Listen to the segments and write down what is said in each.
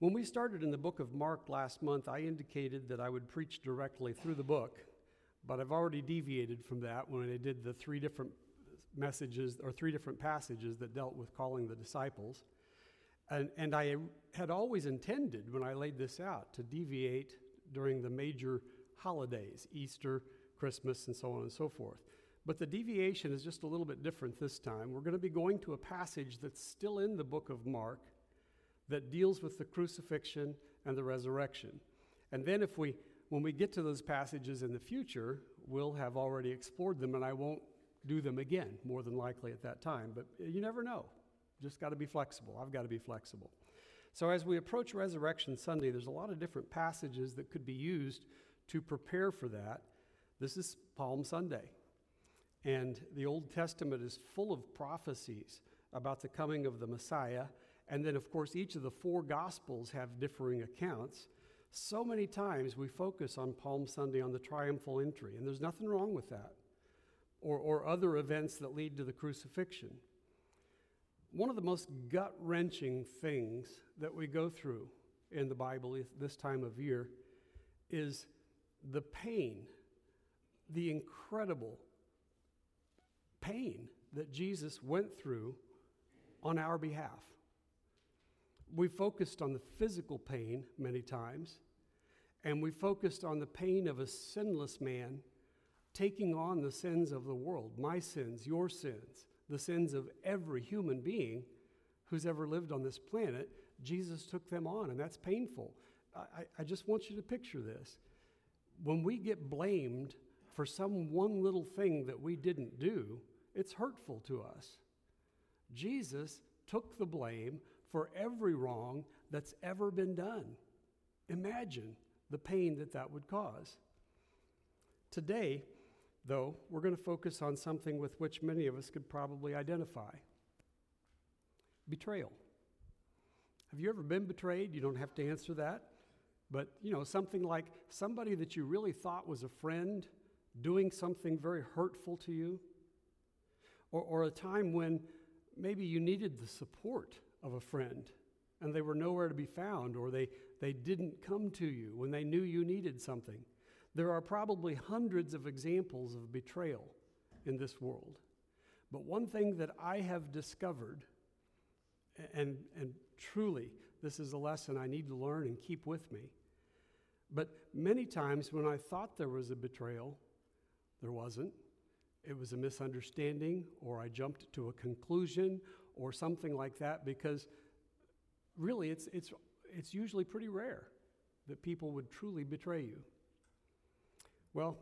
When we started in the book of Mark last month, I indicated that I would preach directly through the book, but I've already deviated from that when I did the three different messages or three different passages that dealt with calling the disciples. And I had always intended, when I laid this out, to deviate during the major holidays, Easter, Christmas, and so on and so forth. But the deviation is just a little bit different this time. We're going to be going to a passage that's still in the book of Mark that deals with the crucifixion and the resurrection. And then when we get to those passages in the future, we'll have already explored them, and I won't do them again, more than likely at that time. But you never know. Just got to be flexible. I've got to be flexible. So as we approach Resurrection Sunday, there's a lot of different passages that could be used to prepare for that. This is Palm Sunday. And the Old Testament is full of prophecies about the coming of the Messiah. And then, of course, each of the four Gospels have differing accounts. So many times we focus on Palm Sunday on the triumphal entry, and there's nothing wrong with that, or other events that lead to the crucifixion. One of the most gut-wrenching things that we go through in the Bible this time of year is the pain, the incredible pain that Jesus went through on our behalf. We focused on the physical pain many times, and we focused on the pain of a sinless man taking on the sins of the world, my sins, your sins, the sins of every human being who's ever lived on this planet. Jesus took them on, and that's painful. I just want you to picture this. When we get blamed for some one little thing that we didn't do, it's hurtful to us. Jesus took the blame for every wrong that's ever been done. Imagine the pain that would cause. Today, though, we're going to focus on something with which many of us could probably identify. Betrayal. Have you ever been betrayed? You don't have to answer that. But, something like somebody that you really thought was a friend doing something very hurtful to you. Or a time when maybe you needed the support of a friend and they were nowhere to be found, or they didn't come to you when they knew you needed something. There are probably hundreds of examples of betrayal in this world. But one thing that I have discovered, and truly this is a lesson I need to learn and keep with me, but many times when I thought there was a betrayal, there wasn't. It was a misunderstanding, or I jumped to a conclusion or something like that, because really it's usually pretty rare that people would truly betray you. Well,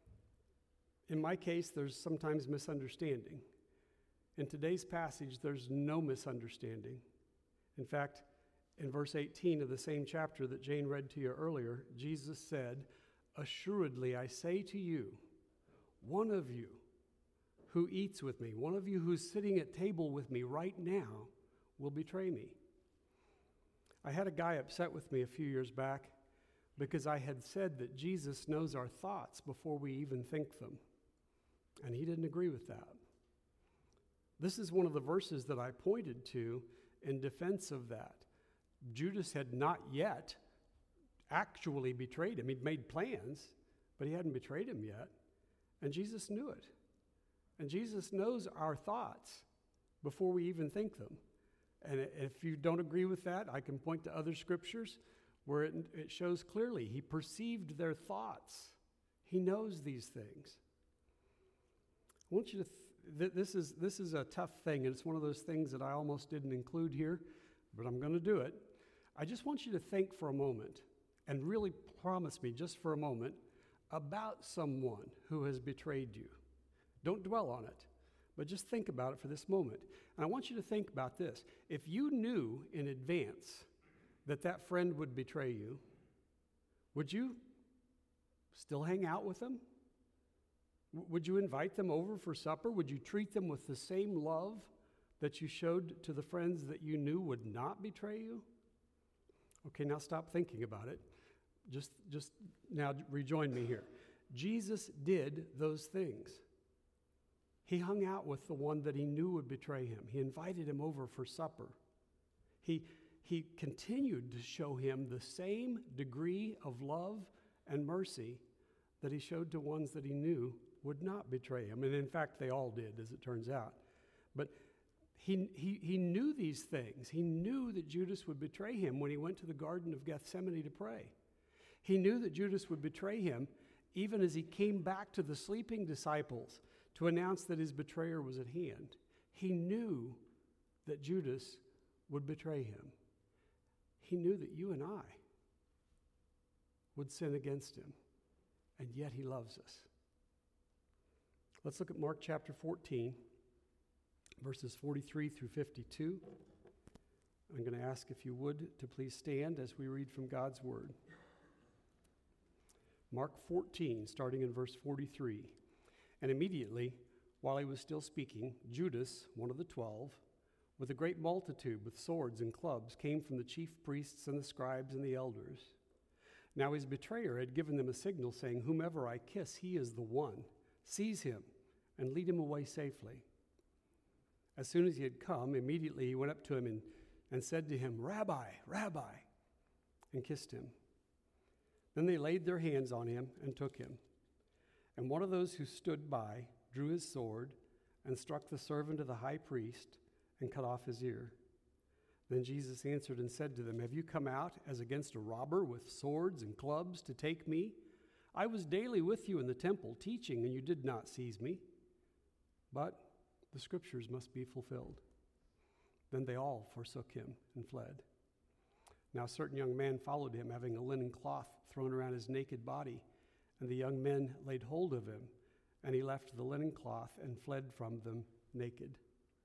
in my case, there's sometimes misunderstanding. In today's passage, there's no misunderstanding. In fact, in verse 18 of the same chapter that Jane read to you earlier, Jesus said, "Assuredly, I say to you, one of you who eats with me, one of you who's sitting at table with me right now, will betray me." I had a guy upset with me a few years back because I had said that Jesus knows our thoughts before we even think them. And he didn't agree with that. This is one of the verses that I pointed to in defense of that. Judas had not yet actually betrayed him. He'd made plans, but he hadn't betrayed him yet. And Jesus knew it. And Jesus knows our thoughts before we even think them. And if you don't agree with that, I can point to other scriptures where it shows clearly he perceived their thoughts. He knows these things. I want you to, this is a tough thing, and it's one of those things that I almost didn't include here, but I'm going to do it. I just want you to think for a moment, and really promise me just for a moment, about someone who has betrayed you. Don't dwell on it, but just think about it for this moment. And I want you to think about this. If you knew in advance that friend would betray you, would you still hang out with them? Would you invite them over for supper? Would you treat them with the same love that you showed to the friends that you knew would not betray you? Okay, now stop thinking about it. Just now rejoin me here. Jesus did those things. He hung out with the one that he knew would betray him. He invited him over for supper. He he continued to show him the same degree of love and mercy that he showed to ones that he knew would not betray him. And in fact, they all did, as it turns out. But he knew these things. He knew that Judas would betray him when he went to the Garden of Gethsemane to pray. He knew that Judas would betray him even as he came back to the sleeping disciples to announce that his betrayer was at hand. He knew that Judas would betray him. He knew that you and I would sin against him, and yet he loves us. Let's look at Mark chapter 14, verses 43 through 52. I'm going to ask if you would to please stand as we read from God's word. Mark 14, starting in verse 43. And immediately, while he was still speaking, Judas, one of the 12, with a great multitude with swords and clubs, came from the chief priests and the scribes and the elders. Now his betrayer had given them a signal, saying, "Whomever I kiss, he is the one. Seize him and lead him away safely." As soon as he had come, immediately he went up to him and said to him, "Rabbi, Rabbi," and kissed him. Then they laid their hands on him and took him. And one of those who stood by drew his sword and struck the servant of the high priest and cut off his ear. Then Jesus answered and said to them, "Have you come out as against a robber with swords and clubs to take me? I was daily with you in the temple teaching, and you did not seize me. But the scriptures must be fulfilled." Then they all forsook him and fled. Now a certain young man followed him, having a linen cloth thrown around his naked body. And the young men laid hold of him, and he left the linen cloth and fled from them naked.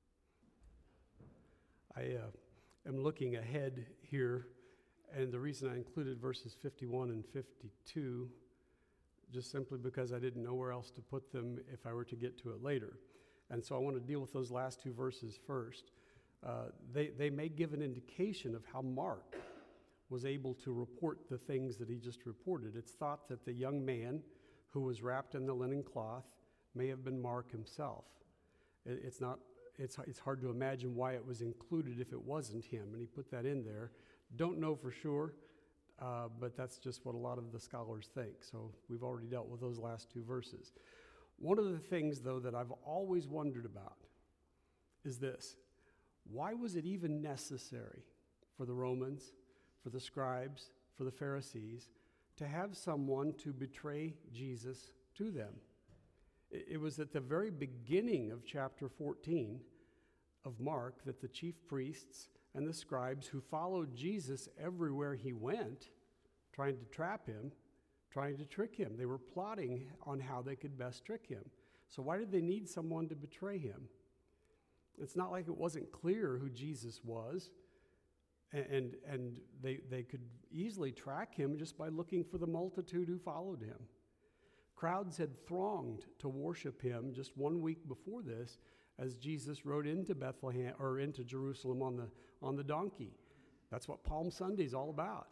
I am looking ahead here, and the reason I included verses 51 and 52, just simply because I didn't know where else to put them if I were to get to it later. And so I want to deal with those last two verses first. They may give an indication of how Mark was able to report the things that he just reported. It's thought that the young man who was wrapped in the linen cloth may have been Mark himself. It's hard to imagine why it was included if it wasn't him, and he put that in there. Don't know for sure, but that's just what a lot of the scholars think. So we've already dealt with those last two verses. One of the things, though, that I've always wondered about is this: why was it even necessary for the Romans, for the scribes, for the Pharisees, to have someone to betray Jesus to them? It was at the very beginning of chapter 14 of Mark that the chief priests and the scribes who followed Jesus everywhere he went, trying to trap him, trying to trick him. They were plotting on how they could best trick him. So why did they need someone to betray him? It's not like it wasn't clear who Jesus was. And they could easily track him just by looking for the multitude who followed him. Crowds had thronged to worship him just 1 week before this, as Jesus rode into Bethlehem or into Jerusalem on the donkey. That's what Palm Sunday is all about.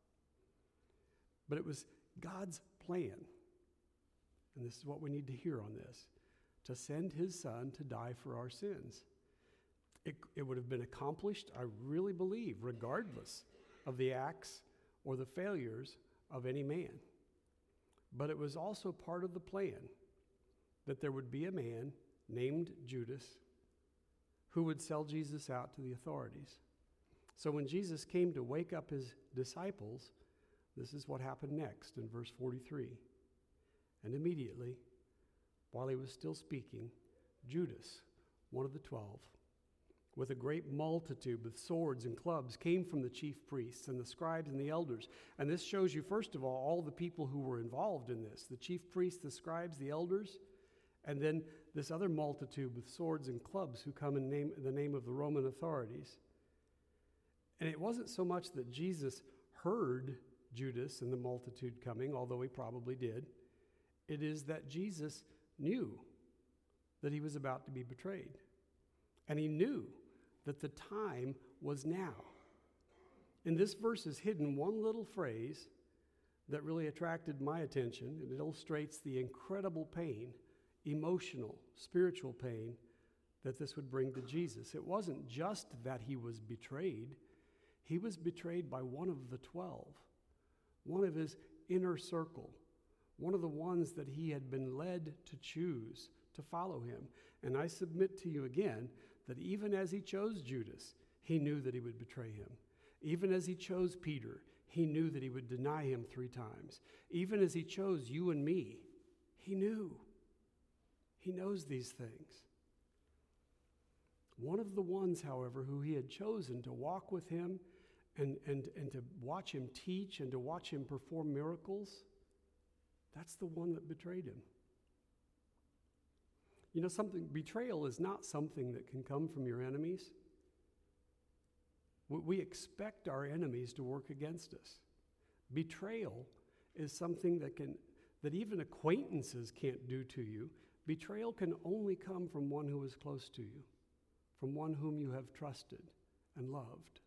But it was God's plan, and this is what we need to hear on this, to send his son to die for our sins. It would have been accomplished, I really believe, regardless of the acts or the failures of any man. But it was also part of the plan that there would be a man named Judas who would sell Jesus out to the authorities. So when Jesus came to wake up his disciples, this is what happened next in verse 43. And immediately, while he was still speaking, Judas, one of the 12, with a great multitude with swords and clubs, came from the chief priests and the scribes and the elders. And this shows you, first of all the people who were involved in this: the chief priests, the scribes, the elders, and then this other multitude with swords and clubs who come in the name of the Roman authorities. And it wasn't so much that Jesus heard Judas and the multitude coming, although he probably did. It is that Jesus knew that he was about to be betrayed. And he knew that the time was now. In this verse is hidden one little phrase that really attracted my attention, and it illustrates the incredible pain, emotional, spiritual pain, that this would bring to Jesus. It wasn't just that he was betrayed. He was betrayed by one of the 12, one of his inner circle, one of the ones that he had been led to choose to follow him. And I submit to you again that even as he chose Judas, he knew that he would betray him. Even as he chose Peter, he knew that he would deny him 3 times. Even as he chose you and me, he knew. He knows these things. One of the ones, however, who he had chosen to walk with him and to watch him teach and to watch him perform miracles, that's the one that betrayed him. You know, betrayal is not something that can come from your enemies. We expect our enemies to work against us. Betrayal is something that even acquaintances can't do to you. Betrayal can only come from one who is close to you, from one whom you have trusted and loved.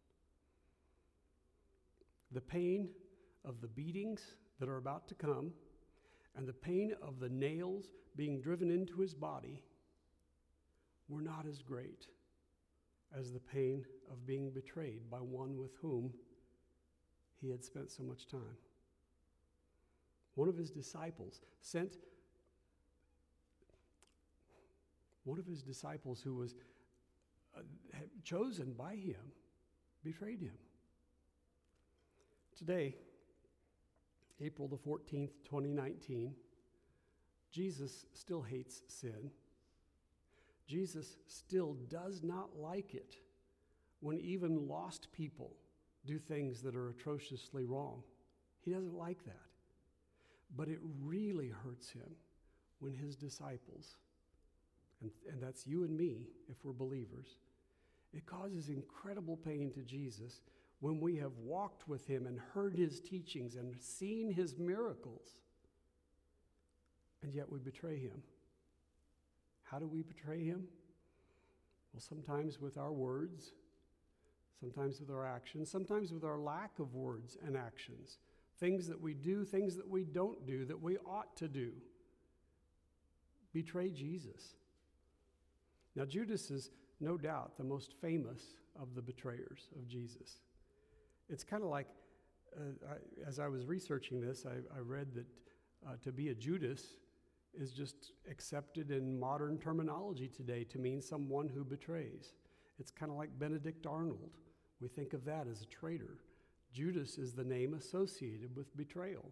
The pain of the beatings that are about to come and the pain of the nails being driven into his body were not as great as the pain of being betrayed by one with whom he had spent so much time. One of his disciples who was chosen by him betrayed him. Today, April the 14th, 2019, Jesus still hates sin. Jesus still does not like it when even lost people do things that are atrociously wrong. He doesn't like that. But it really hurts him when his disciples, and that's you and me if we're believers, it causes incredible pain to Jesus when we have walked with him and heard his teachings and seen his miracles, and yet we betray him. How do we betray him? Well, sometimes with our words, sometimes with our actions, sometimes with our lack of words and actions. Things that we do, things that we don't do, that we ought to do. Betray Jesus. Now, Judas is no doubt the most famous of the betrayers of Jesus. It's kind of like, as I was researching this, I read that to be a Judas is just accepted in modern terminology today to mean someone who betrays. It's kind of like Benedict Arnold. We think of that as a traitor. Judas is the name associated with betrayal.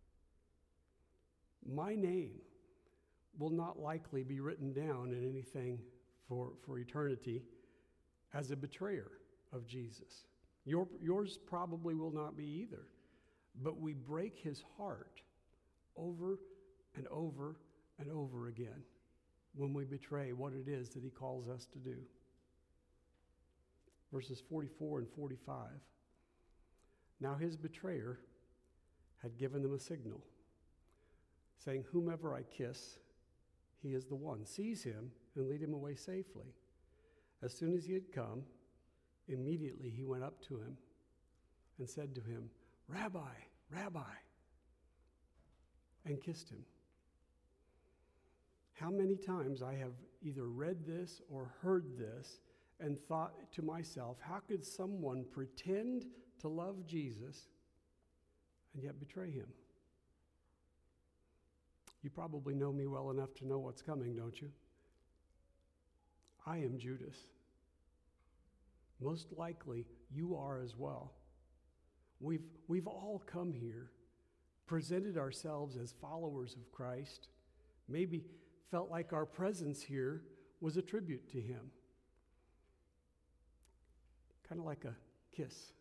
My name will not likely be written down in anything for eternity as a betrayer of Jesus. Yours probably will not be either. But we break his heart over and over and over again when we betray what it is that he calls us to do. Verses 44 and 45. Now his betrayer had given them a signal, saying, "Whomever I kiss, he is the one. Seize him and lead him away safely." As soon as he had come, immediately he went up to him and said to him, "Rabbi, Rabbi," and kissed him. How many times I have either read this or heard this and thought to myself, how could someone pretend to love Jesus and yet betray him? You probably know me well enough to know what's coming, don't you? I am Judas. Most likely, you are as well. We've all come here, presented ourselves as followers of Christ, maybe felt like our presence here was a tribute to him. Kind of like a kiss.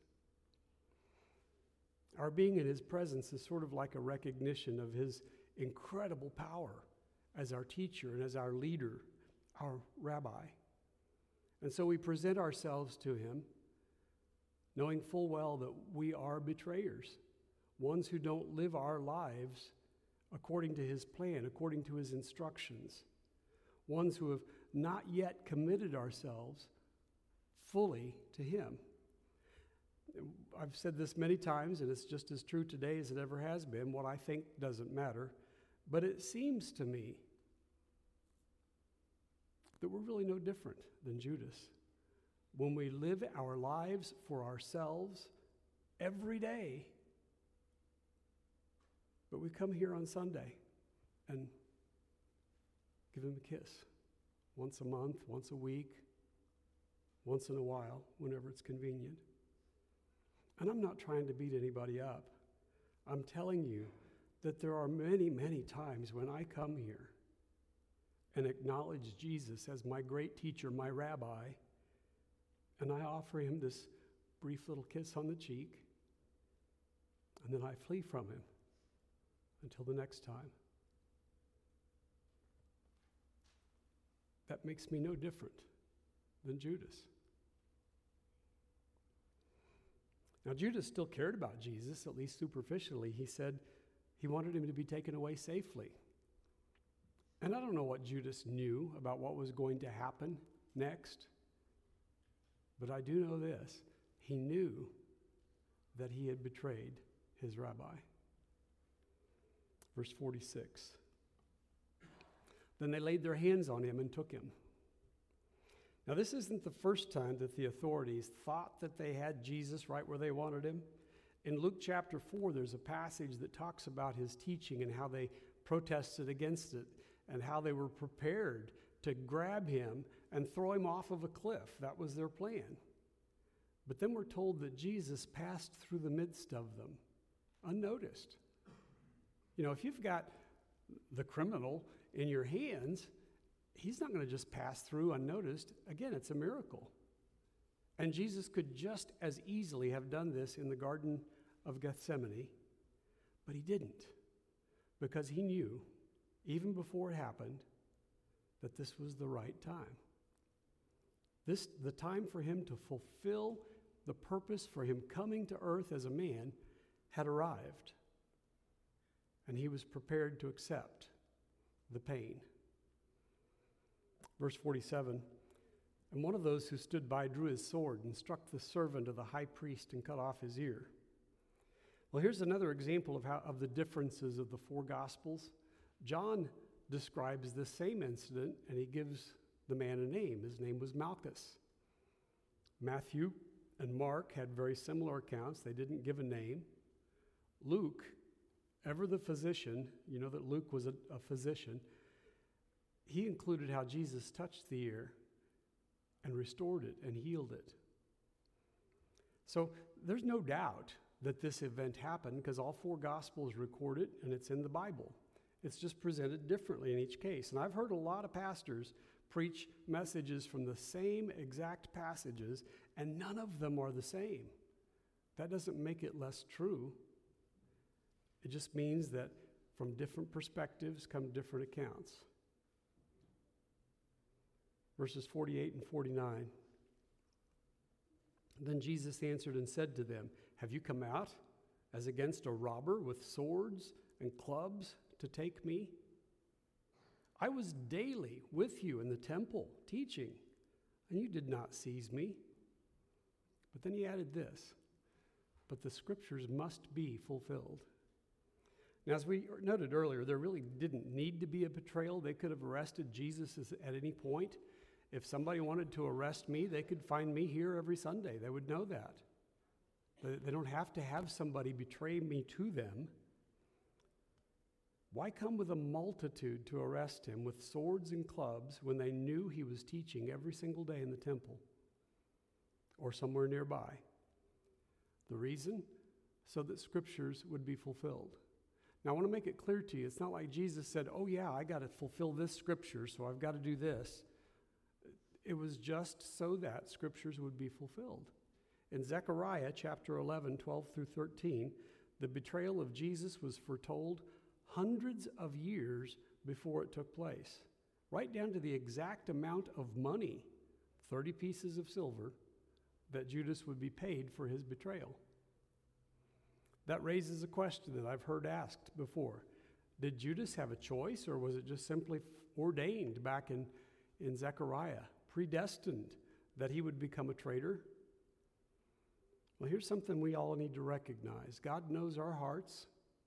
Our being in his presence is sort of like a recognition of his incredible power as our teacher and as our leader, our rabbi. And so we present ourselves to him, knowing full well that we are betrayers, ones who don't live our lives according to his plan, according to his instructions, ones who have not yet committed ourselves fully to him. I've said this many times, and it's just as true today as it ever has been. What I think doesn't matter, but it seems to me that we're really no different than Judas. when we live our lives for ourselves every day. But we come here on Sunday and give him a kiss once a month, once a week, once in a while, whenever it's convenient. And I'm not trying to beat anybody up. I'm telling you that there are many, many times when I come here and acknowledge Jesus as my great teacher, my rabbi, and I offer him this brief little kiss on the cheek, and then I flee from him until the next time. That makes me no different than Judas. Now, Judas still cared about Jesus, at least superficially. He said he wanted him to be taken away safely. And I don't know what Judas knew about what was going to happen next, but I do know this. He knew that he had betrayed his rabbi. Verse 46. Then they laid their hands on him and took him. Now, this isn't the first time that the authorities thought that they had Jesus right where they wanted him. In Luke chapter 4, there's a passage that talks about his teaching and how they protested against it and how they were prepared to grab him and throw him off of a cliff. That was their plan. But then we're told that Jesus passed through the midst of them, unnoticed. You know, if you've got the criminal in your hands, he's not going to just pass through unnoticed. Again, it's a miracle. And Jesus could just as easily have done this in the Garden of Gethsemane, but he didn't, because he knew, even before it happened, that this was the right time. The time for him to fulfill the purpose for him coming to earth as a man had arrived, and he was prepared to accept the pain. Verse 47, and one of those who stood by drew his sword and struck the servant of the high priest and cut off his ear. Well, here's another example of the differences of the four Gospels. John describes this same incident, and he gives the man a name. His name was Malchus. Matthew and Mark had very similar accounts. They didn't give a name. Luke, ever the physician, you know that Luke was a physician, he included how Jesus touched the ear and restored it and healed it. So there's no doubt that this event happened because all four Gospels record it and it's in the Bible. It's just presented differently in each case. And I've heard a lot of pastors preach messages from the same exact passages, and none of them are the same. That doesn't make it less true. It just means that from different perspectives come different accounts. Verses 48 and 49. Then Jesus answered and said to them, have you come out as against a robber with swords and clubs to take me? I was daily with you in the temple teaching, and you did not seize me. But then he added this, but the scriptures must be fulfilled. Now, as we noted earlier, there really didn't need to be a betrayal. They could have arrested Jesus at any point. If somebody wanted to arrest me, they could find me here every Sunday. They would know that. They don't have to have somebody betray me to them. Why come with a multitude to arrest him with swords and clubs when they knew he was teaching every single day in the temple or somewhere nearby? The reason? So that scriptures would be fulfilled. Now, I want to make it clear to you, it's not like Jesus said, oh yeah, I got to fulfill this scripture, so I've got to do this. It was just so that scriptures would be fulfilled. In Zechariah chapter 11, 12 through 13, the betrayal of Jesus was foretold hundreds of years before it took place, right down to the exact amount of money, 30 pieces of silver, that Judas would be paid for his betrayal. That raises a question that I've heard asked before. Did Judas have a choice, or was it just simply ordained back in Zechariah, predestined that he would become a traitor? Well, here's something we all need to recognize. God knows our hearts.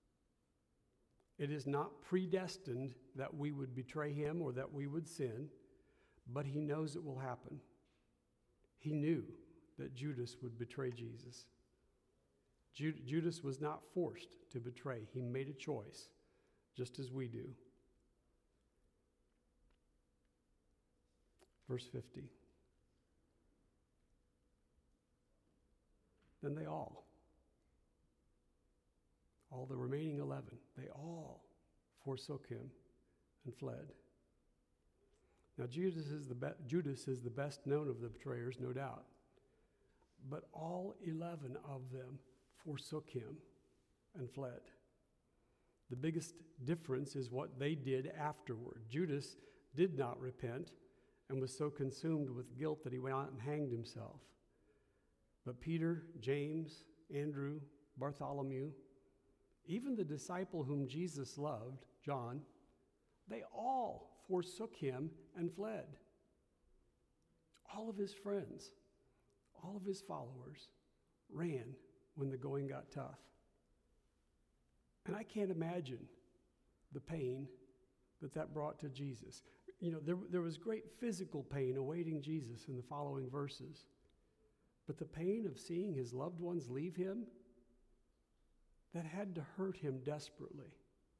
It is not predestined that we would betray him or that we would sin, but he knows it will happen. He knew that Judas would betray Jesus. Judas was not forced to betray. He made a choice, just as we do. Verse 50. Then they all the remaining 11, they all forsook him and fled. Now Judas is the best known of the betrayers, no doubt. But all 11 of them forsook him and fled. The biggest difference is what they did afterward. Judas did not repent and was so consumed with guilt that he went out and hanged himself. But Peter, James, Andrew, Bartholomew, even the disciple whom Jesus loved, John, they all forsook him and fled. All of his friends, all of his followers ran when the going got tough. And I can't imagine the pain that brought to Jesus. You know, there was great physical pain awaiting Jesus in the following verses. But the pain of seeing his loved ones leave him, that had to hurt him desperately.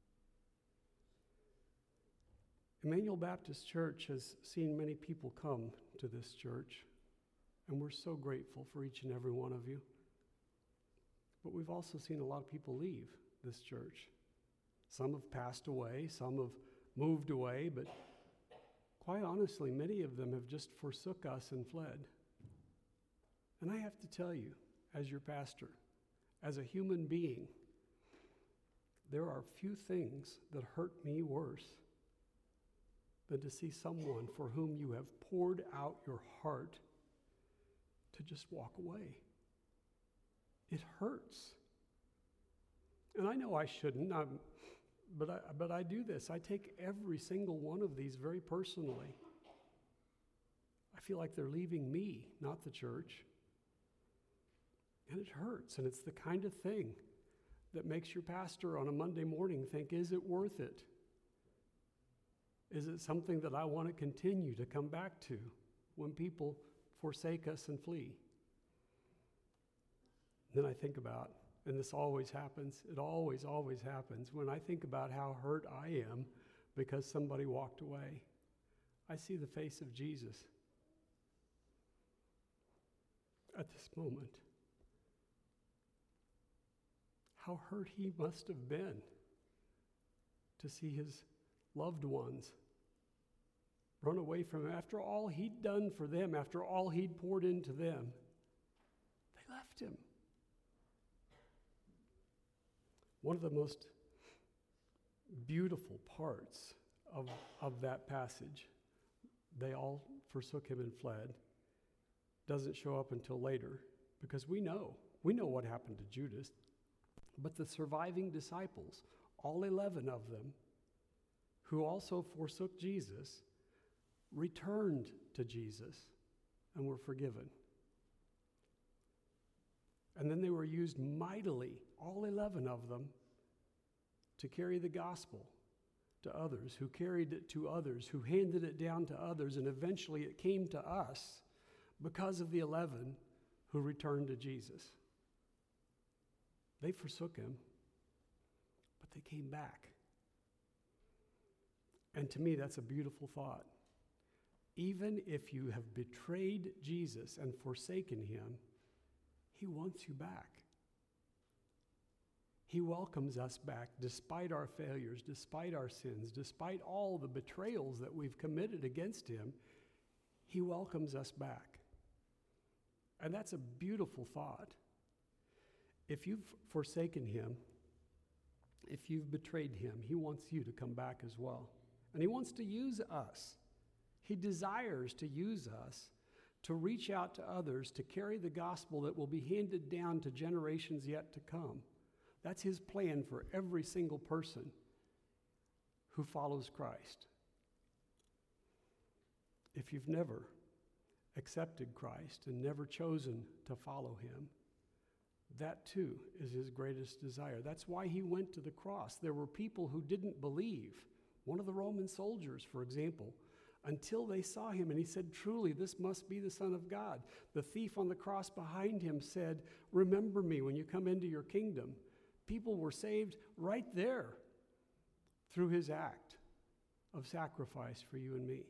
Emmanuel Baptist Church has seen many people come to this church, and we're so grateful for each and every one of you. But we've also seen a lot of people leave this church. Some have passed away, some have moved away, but quite honestly, many of them have just forsook us and fled. And I have to tell you, as your pastor, as a human being, there are few things that hurt me worse than to see someone for whom you have poured out your heart to just walk away. It hurts. And I know I shouldn't, but I do this. I take every single one of these very personally. I feel like they're leaving me, not the church. And it hurts, and it's the kind of thing that makes your pastor on a Monday morning think, is it worth it? Is it something that I want to continue to come back to when people forsake us and flee? Then I think about, and this always happens, it always happens, when I think about how hurt I am because somebody walked away, I see the face of Jesus at this moment. How hurt he must have been to see his loved ones run away from him. After all he'd done for them, after all he'd poured into them, they left him. One of the most beautiful parts of that passage, they all forsook him and fled, doesn't show up until later, because we know what happened to Judas. But the surviving disciples, all 11 of them, who also forsook Jesus, returned to Jesus and were forgiven. And then they were used mightily, all 11 of them, to carry the gospel to others, who carried it to others, who handed it down to others, and eventually it came to us because of the 11 who returned to Jesus. They forsook him, but they came back. And to me, that's a beautiful thought. Even if you have betrayed Jesus and forsaken him, he wants you back. He welcomes us back despite our failures, despite our sins, despite all the betrayals that we've committed against him. He welcomes us back. And that's a beautiful thought. If you've forsaken him, if you've betrayed him, he wants you to come back as well. And he wants to use us. He desires to use us to reach out to others, to carry the gospel that will be handed down to generations yet to come. That's his plan for every single person who follows Christ. If you've never accepted Christ and never chosen to follow him, that too is his greatest desire. That's why he went to the cross. There were people who didn't believe. One of the Roman soldiers, for example, until they saw him. And he said, truly, this must be the Son of God. The thief on the cross behind him said, remember me when you come into your kingdom. People were saved right there through his act of sacrifice for you and me.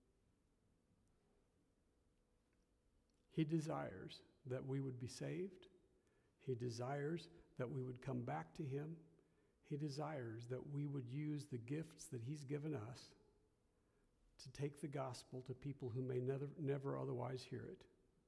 He desires that we would be saved. He desires that we would come back to him. He desires that we would use the gifts that he's given us to take the gospel to people who may never otherwise hear it.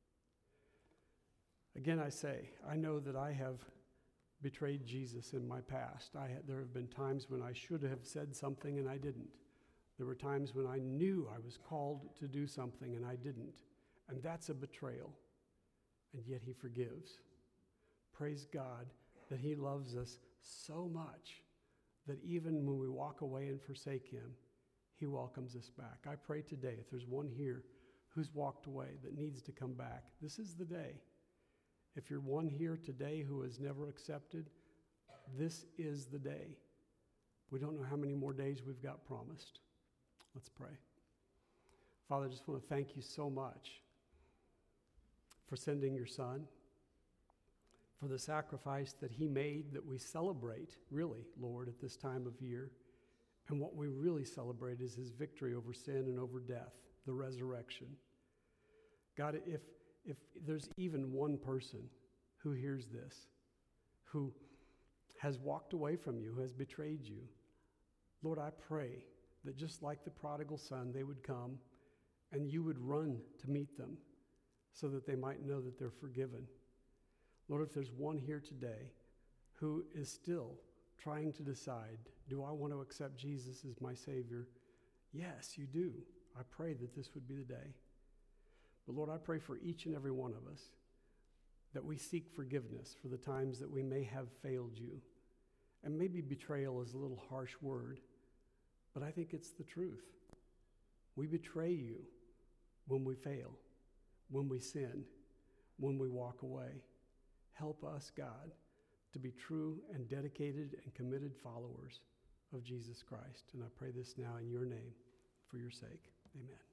Again, I say, I know that I have betrayed Jesus in my past. There have been times when I should have said something and I didn't. There were times when I knew I was called to do something and I didn't. And that's a betrayal. And yet he forgives. Praise God that he loves us so much that even when we walk away and forsake him, he welcomes us back. I pray today, if there's one here who's walked away that needs to come back, this is the day. If you're one here today who has never accepted, this is the day. We don't know how many more days we've got promised. Let's pray. Father, I just want to thank you so much for sending your Son, for the sacrifice that he made that we celebrate, really, Lord, at this time of year. And what we really celebrate is his victory over sin and over death, the resurrection. God, if there's even one person who hears this, who has walked away from you, who has betrayed you, Lord, I pray that just like the prodigal son, they would come and you would run to meet them so that they might know that they're forgiven. Lord, if there's one here today who is still trying to decide, do I want to accept Jesus as my Savior? Yes, you do. I pray that this would be the day. But Lord, I pray for each and every one of us that we seek forgiveness for the times that we may have failed you. And maybe betrayal is a little harsh word, but I think it's the truth. We betray you when we fail, when we sin, when we walk away. Help us, God, to be true and dedicated and committed followers of Jesus Christ. And I pray this now in your name for your sake. Amen.